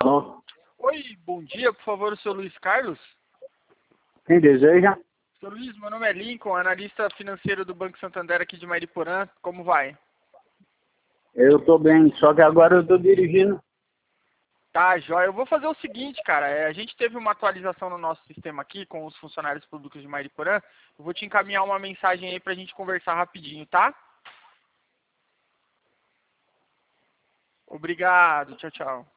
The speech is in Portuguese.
Alô? Oi, bom dia, por favor, o senhor Luiz Carlos? Quem deseja? Senhor Luiz, meu nome é Lincoln, analista financeiro do Banco Santander aqui de Mariporã. Como vai? Eu tô bem, só que agora eu tô dirigindo. Tá, jóia. Eu vou fazer o seguinte, cara. A gente teve uma atualização no nosso sistema aqui com os funcionários públicos de Mariporã. Eu vou te encaminhar uma mensagem aí pra gente conversar rapidinho, tá? Obrigado, tchau, tchau.